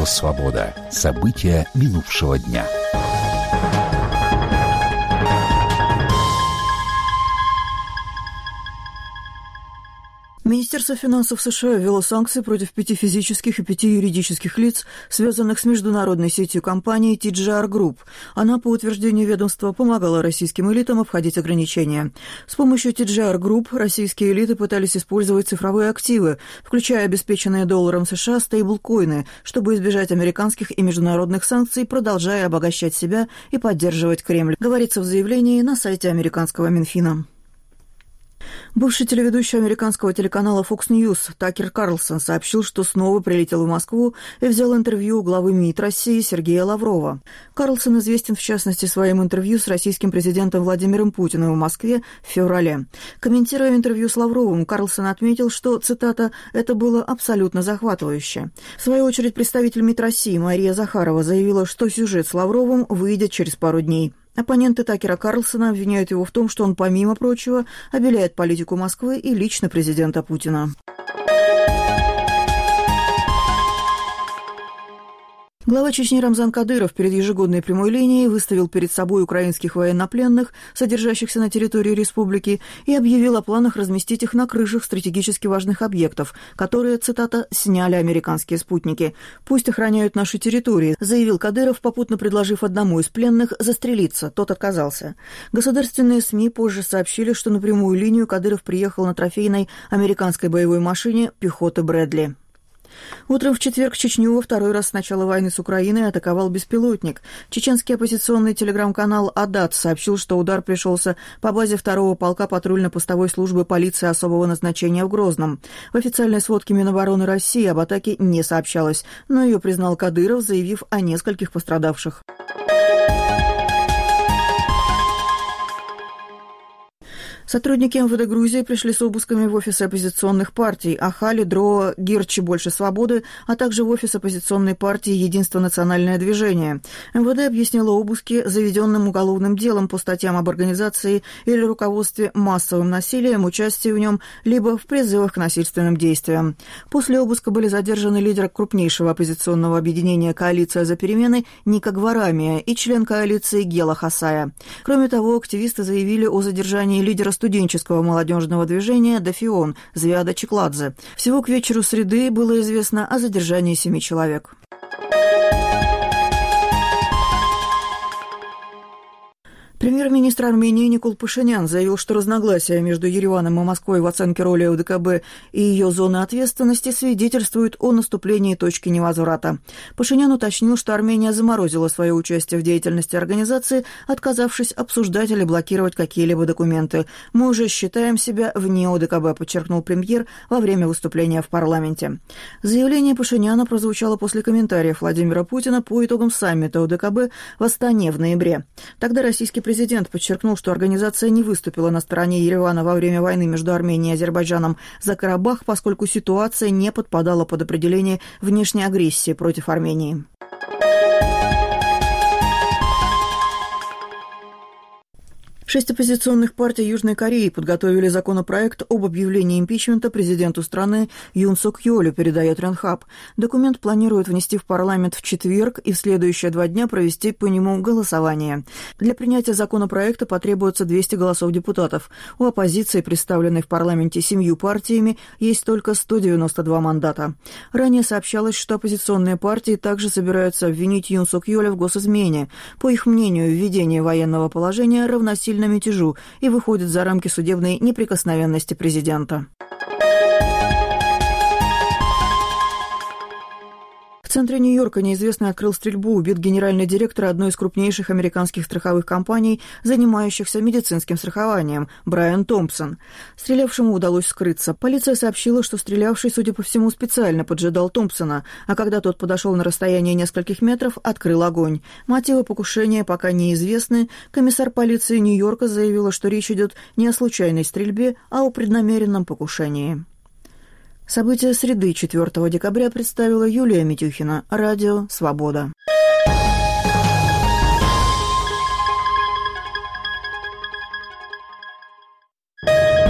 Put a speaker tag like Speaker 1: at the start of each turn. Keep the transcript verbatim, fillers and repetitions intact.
Speaker 1: Радио «Свобода». События минувшего дня.
Speaker 2: Министерство финансов США ввело санкции против пяти физических и пяти юридических лиц, связанных с международной сетью компаний ти джи ар Group. Она, по утверждению ведомства, помогала российским элитам обходить ограничения. С помощью ти джи ар Group российские элиты пытались использовать цифровые активы, включая обеспеченные долларом США стейблкоины, чтобы избежать американских и международных санкций, продолжая обогащать себя и поддерживать Кремль, говорится в заявлении на сайте американского Минфина. Бывший телеведущий американского телеканала Fox News Такер Карлсон сообщил, что снова прилетел в Москву и взял интервью у главы МИД России Сергея Лаврова. Карлсон известен, в частности, своим интервью с российским президентом Владимиром Путиным в Москве в феврале. Комментируя интервью с Лавровым, Карлсон отметил, что, цитата, «это было абсолютно захватывающе». В свою очередь, представитель МИД России Мария Захарова заявила, что сюжет с Лавровым выйдет через пару дней. Оппоненты Такера Карлсона обвиняют его в том, что он, помимо прочего, обеляет политику Москвы и лично президента Путина. Глава Чечни Рамзан Кадыров перед ежегодной прямой линией выставил перед собой украинских военнопленных, содержащихся на территории республики, и объявил о планах разместить их на крышах стратегически важных объектов, которые, цитата, «сняли американские спутники. Пусть охраняют наши территории», заявил Кадыров, попутно предложив одному из пленных застрелиться. Тот отказался. Государственные СМИ позже сообщили, что на прямую линию Кадыров приехал на трофейной американской боевой машине пехоты Брэдли. Утром в четверг Чечню во второй раз с начала войны с Украиной атаковал беспилотник. Чеченский оппозиционный телеграм-канал «Адат» сообщил, что удар пришелся по базе второго полка патрульно-постовой службы полиции особого назначения в Грозном. В официальной сводке Минобороны России об атаке не сообщалось, но ее признал Кадыров, заявив о нескольких пострадавших. Сотрудники эм вэ дэ Грузии пришли с обысками в офисы оппозиционных партий Ахали, Дроа, Гирчи, Больше свободы, а также в офис оппозиционной партии Единство национальное движение. эм вэ дэ объяснило обыски заведенным уголовным делом по статьям об организации или руководстве массовым насилием, участии в нем, либо в призывах к насильственным действиям. После обыска были задержаны лидер крупнейшего оппозиционного объединения «Коалиция за перемены» Ника Гварамия и член коалиции Гела Хасая. Кроме того, активисты заявили о задержании лидера студенческого молодежного движения «Дофион» Звиада Чекладзе. Всего к вечеру среды было известно о задержании семи человек. Премьер-министр Армении Никол Пашинян заявил, что разногласия между Ереваном и Москвой в оценке роли о дэ ка бэ и ее зоны ответственности свидетельствуют о наступлении точки невозврата. Пашинян уточнил, что Армения заморозила свое участие в деятельности организации, отказавшись обсуждать или блокировать какие-либо документы. «Мы уже считаем себя вне о дэ ка бэ», подчеркнул премьер во время выступления в парламенте. Заявление Пашиняна прозвучало после комментариев Владимира Путина по итогам саммита о дэ ка бэ в Астане в ноябре. Тогда российский президент Президент подчеркнул, что организация не выступила на стороне Еревана во время войны между Арменией и Азербайджаном за Карабах, поскольку ситуация не подпадала под определение внешней агрессии против Армении. Шесть оппозиционных партий Южной Кореи подготовили законопроект об объявлении импичмента президенту страны Юн Сук Йолю, передает Ренхап. Документ планируют внести в парламент в четверг и в следующие два дня провести по нему голосование. Для принятия законопроекта потребуется двести голосов депутатов. У оппозиции, представленной в парламенте семью партиями, есть только сто девяносто два мандата. Ранее сообщалось, что оппозиционные партии также собираются обвинить Юн Сук Йоля в госизмене. По их мнению, введение военного положения равносильно мятежу и выходит за рамки судебной неприкосновенности президента. В центре Нью-Йорка неизвестный открыл стрельбу, убит генеральный директор одной из крупнейших американских страховых компаний, занимающихся медицинским страхованием, Брайан Томпсон. Стрелявшему удалось скрыться. Полиция сообщила, что стрелявший, судя по всему, специально поджидал Томпсона, а когда тот подошел на расстояние нескольких метров, открыл огонь. Мотивы покушения пока неизвестны. Комиссар полиции Нью-Йорка заявила, что речь идет не о случайной стрельбе, а о преднамеренном покушении. События среды четвёртого декабря представила Юлия Митюхина. Радио «Свобода».